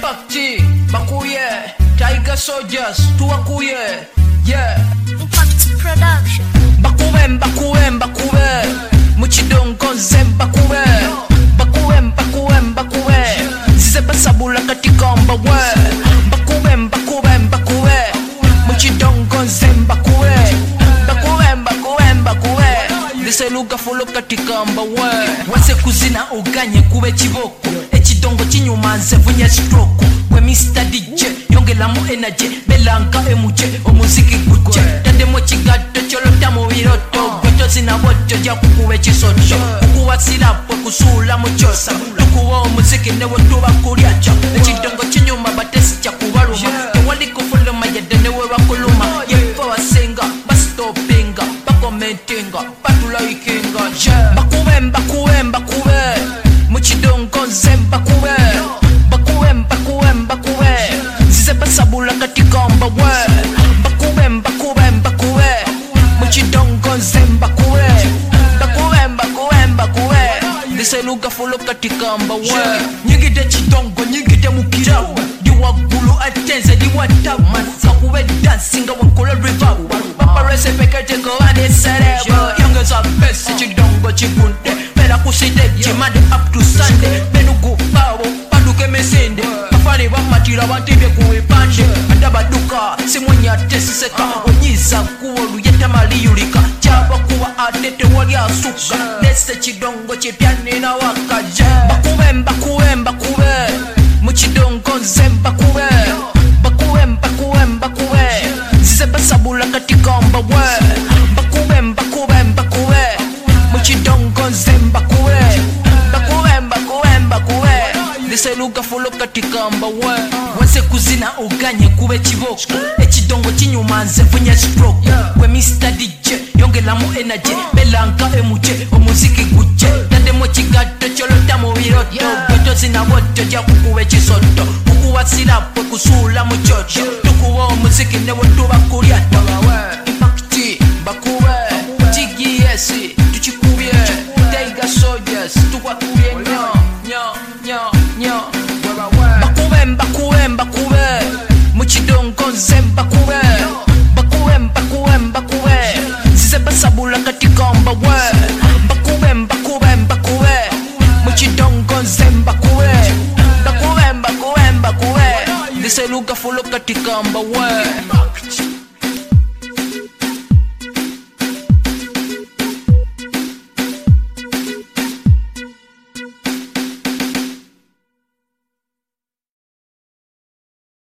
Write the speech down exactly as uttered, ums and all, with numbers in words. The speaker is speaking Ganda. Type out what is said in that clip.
Impact bakuye Tiger Soldiers tuwakuye yeah Impact Production bakube bakube bakube mukidongo nze bakube bakube bakube bakube zize basabula katika mbawe bakube bakube bakube mukidongo nze bakube bakube bakube bakube liseluga folo katika mbawe wase kuzina uganye kube kiboko ekidongo kinyuma nze vunya stroke we Mister D J yongelamu energy belanga emuje omuziki guje tandemo kigatto kyolota mu biroto gweto zina botto ja kukuwe kisoto kukuwa sirapo kusula mu kyosa kukuwa omuziki ne wotuba kulyacha ekidongo kinyuma batesi kya kubaluma tewali kufulu mayede ne we bakuluma yefo wasenga bastopinga bakomentinga batulaikinga yeah bakube bakube bakube mu kidongo nze bakube bakube bakube bakube zize basabula katika mbawe bakube bakube bakube mu kidongo nze bakube bakube bakube bakube liseluga folo katika mbawe nyingide kidongo nyingide mukirabu diwagulu atenze diwatama sakube dansinga wakola revival paparese pekete ko ade serebo yongeza best kidongo chikunde pela kuside chimande up to Sunday benugu bawo paduke mesende afani bamatira batibye kuipanje adabaduka simunya tesiseka onyiza kuolu yetamali yulika chaba kuwa atete wali asuka nese kidongo chipyane na wakaje bakube bakube bakube mu kidongo nze bakube bakube bakube bakube zize basabula katika mbawe bakube bakube bakube mu kidongo nze bakube bakube bakube bakube liseluga folo katika mbawe wase kuzina uganye kube kiboko ekidongo kinyuma nze vunya stroke we Mister D J yongelamu energy belanga emuje omuziki guje tandemo kigatto kyolota mu biroto gweto zina botto ja kukuwe kisoto kukuwa sirapo kusula mu kyoto tukuwa omuziki ne wotuba kulyato Impact bakube T G S tukikubye Tiger Soldiers tukwakuye nyo nyo nyo nyo bakube bakube bakube mu kidongo nze bakube bakube bakube bakube zize basabula katika mbawe bakube bakube bakube mu kidongo nze bakube bakube bakube bakube liseluga folo katika mbawe